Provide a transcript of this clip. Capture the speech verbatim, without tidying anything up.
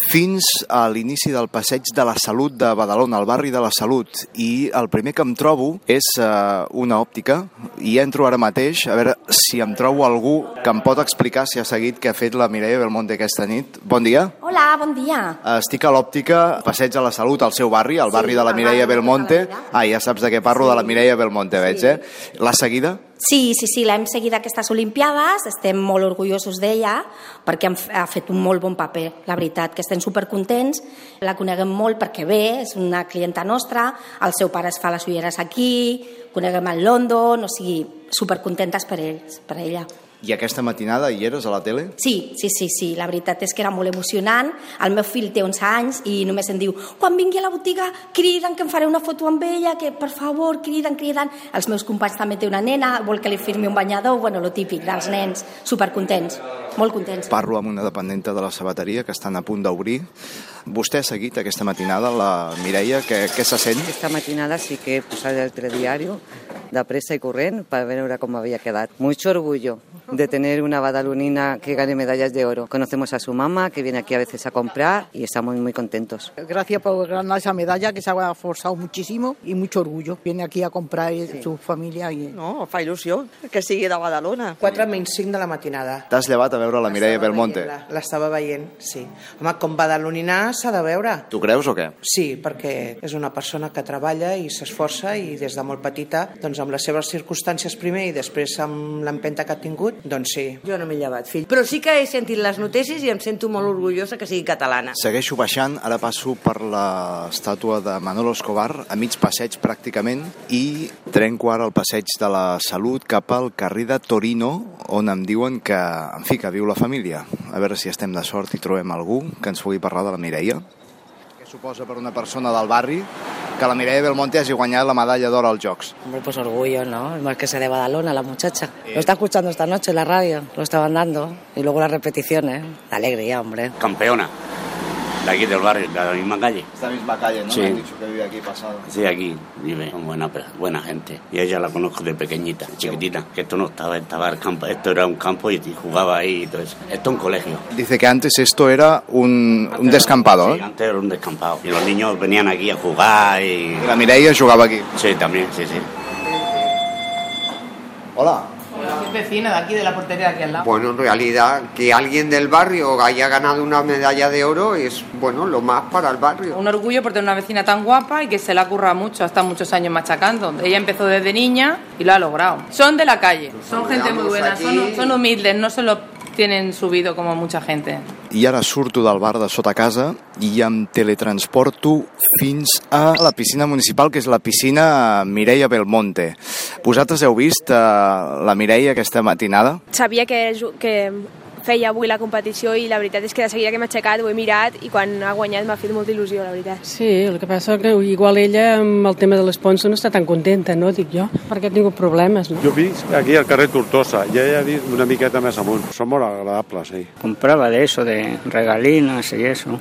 fins a l'inici del Passeig de la Salut de Badalona, al barri de la Salut. I el primer que em trobo és uh, una òptica, i entro ara mateix a veure si em trobo algú que em pot explicar si ha seguit què ha fet la Mireia Belmonte aquesta nit. Bon dia. Hola, bon dia. Estic a l'òptica, Passeig de la Salut, al seu barri, al barri de la Mireia Belmonte. Ah, ja saps de què parlo, de la Mireia Belmonte, veig, eh? L'ha seguida? Sí, sí, sí, l'hem seguida aquestes Olimpiades, estem molt orgullosos d'ella perquè ha fet un molt bon paper, la veritat, que estem supercontents, la coneguem molt perquè ve, és una clienta nostra, el seu pare es fa les ulleres aquí, coneguem el London, o sigui, supercontentes per ells, per ella. I aquesta matinada hi eres a la tele? Sí, sí, sí, sí, la veritat és que era molt emocionant. El meu fill té onze anys i només em diu quan vingui a la botiga criden que em faré una foto amb ella, que per favor criden, criden. Els meus companys també té una nena, vol que li firmi un banyador, bueno, lo típic dels nens, supercontents, molt contents. Parlo amb una dependenta de la sabateria que estan a punt d'obrir. Vostè ha seguit aquesta matinada, la Mireia, què, què se sent? Esta matinada sí que he posat el telediario de pressa y corrent para ver cómo había quedado. Mucho orgullo de tener una badalonina que gane medallas de oro. Conocemos a su mamá, que viene aquí a veces a comprar y estamos muy contentos. Gracias por ganar esa medalla, que se ha esforzado muchísimo y mucho orgullo. Viene aquí a comprar sí. Su familia. I... No, fa il·lusió que sigui de Badalona. quatre menys cinc de la matinada. T'has llevat a veure la Mireia Belmonte? L'estava veient, sí. Home, com badalonina s'ha de veure. Tu creus o què? Sí, perquè és una persona que treballa i s'esforça i des de molt petita, doncs amb les seves circumstàncies primer i després amb l'empenta que ha tingut, doncs sí. Jo no m'he llevat, fill. Però sí que he sentit les notícies i em sento molt orgullosa que sigui catalana. Segueixo baixant, ara passo per l'estàtua de Manolo Escobar, a mig passeig pràcticament, i trenco ara el passeig de la Salut cap al carrer de Torino, on em diuen que, en fi, que viu la família. A veure si estem de sort i trobem algú que ens pugui parlar de la Mireia. Què suposa per una persona del barri que la Mireia Belmonte hagi guanyat la medalla d'or als Jocs? Hombre, pues orgullo, ¿no? El marqués de Badalona, la muchacha. Eh. Lo está escuchando esta noche en la radio, lo estaban dando. Y luego las repeticiones. La alegría, hombre. Campeona. De aquí del barrio, de la misma calle. Esta misma calle, ¿no? Sí. Me han dicho que vive aquí pasado. Sí, aquí vive con buena, buena gente. Y ella la conozco de pequeñita, chiquitita. Que esto no estaba, estaba el campo, esto era un campo y jugaba ahí y todo eso. Esto es un colegio. Dice que antes esto era un, un descampado, sí, ¿eh? Antes era un descampado. Y los niños venían aquí a jugar y... ¿Y la Mireia jugaba aquí? Sí, también, sí, sí. Hola. Es vecina de aquí, de la portería de aquí al lado. Bueno, en realidad, que alguien del barrio haya ganado una medalla de oro es, bueno, lo más para el barrio. Un orgullo por tener una vecina tan guapa y que se la ha currado mucho, ha estado muchos años machacando. Ella empezó desde niña y lo ha logrado. Son de la calle, son gente muy buena, son, son humildes, no se lo tienen subido como mucha gente. I ara surto del bar de sota casa i em teletransporto fins a la piscina municipal, que és la piscina Mireia Belmonte. Vosaltres heu vist uh, la Mireia aquesta matinada? Sabia que, que feia avui la competició i la veritat és que de seguida que m'he aixecat ho he mirat i quan ha guanyat m'ha fet molta il·lusió, la veritat. Sí, el que passa que igual ella amb el tema de l'esponsor no està tan contenta, no? Dic jo, perquè ha tingut problemes, no? Jo visc aquí al carrer Tortosa i ella ha vist una miqueta més amunt. Són molt agradables, sí. Comprava de eso, de regalinas y eso.